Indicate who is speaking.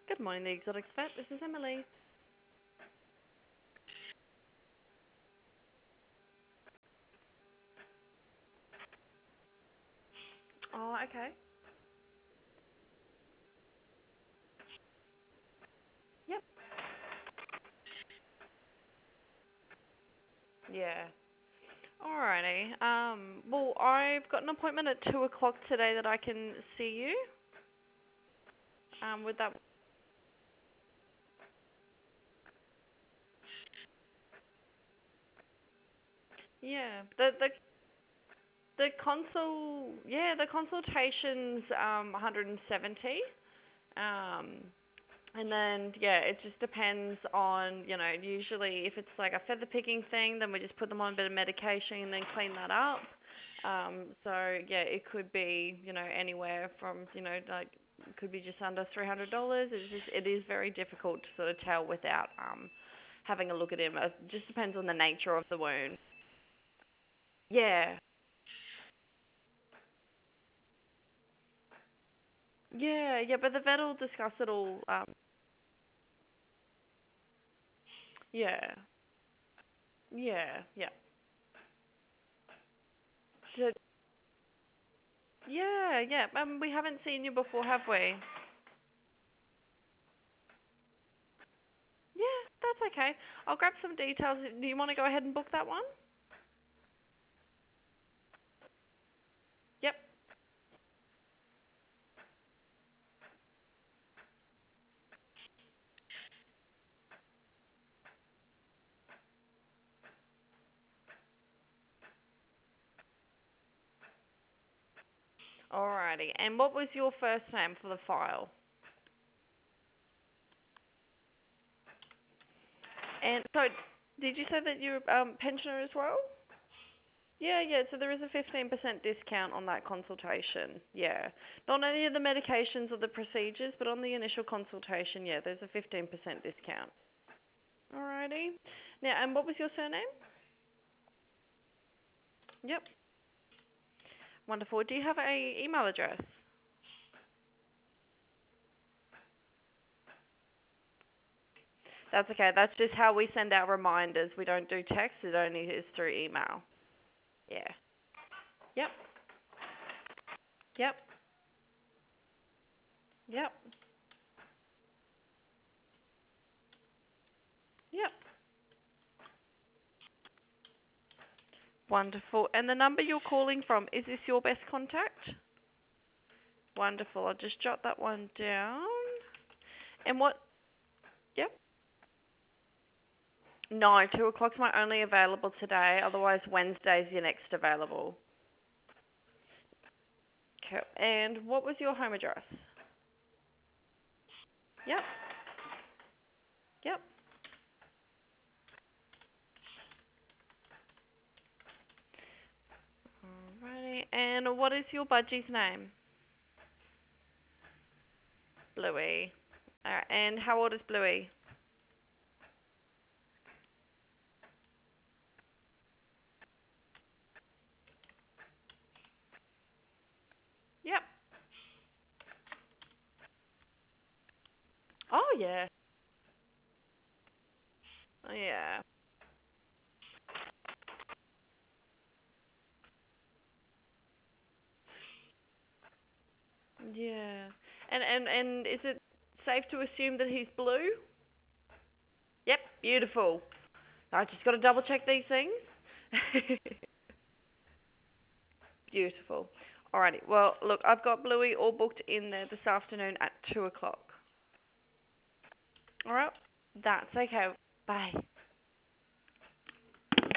Speaker 1: Good morning, the Exotic Vet. This is Emily. Oh, okay. Yep. Yeah. Alrighty. Well, I've got an appointment at 2 o'clock today that I can see you. With that. Yeah. The consultation's 170. Um, And then, yeah, it just depends on, usually if it's like a feather picking thing, then we just put them on a bit of medication and then clean that up. So, yeah, it could be, anywhere from, like, it could be just under $300. It is very difficult to sort of tell without having a look at him. It just depends on the nature of the wound. Yeah. Yeah, but the vet will discuss it all. Yeah. Yeah. So, yeah. We haven't seen you before, have we? Yeah, that's okay. I'll grab some details. Do you want to go ahead and book that one? Yep. Alrighty. And what was your first name for the file? And so, did you say that you're pensioner as well? Yeah. So there is a 15% discount on that consultation. Yeah. Not on any of the medications or the procedures, but on the initial consultation, yeah, there's a 15% discount. Alrighty. Now, and what was your surname? Yep. Wonderful. Do you have a email address? That's okay. That's just how we send out reminders. We don't do text. It only is through email. Yeah. Yep. Yep. Yep. Yep. Wonderful. And the number you're calling from, is this your best contact? Wonderful. I'll just jot that one down. And what? Yep. No, 2 o'clock's my only available today. Otherwise, Wednesday's your next available. Okay. And what was your home address? Yep. Yep. Alrighty. And what is your budgie's name? Bluey. Alright. And how old is Bluey? Yep. Oh yeah. Oh, yeah. Yeah. And is it safe to assume that he's blue? Yep. Beautiful. I just got to double check these things. Beautiful. Alrighty. Well, look, I've got Bluey all booked in there this afternoon at 2 o'clock. Alright. That's okay. Bye.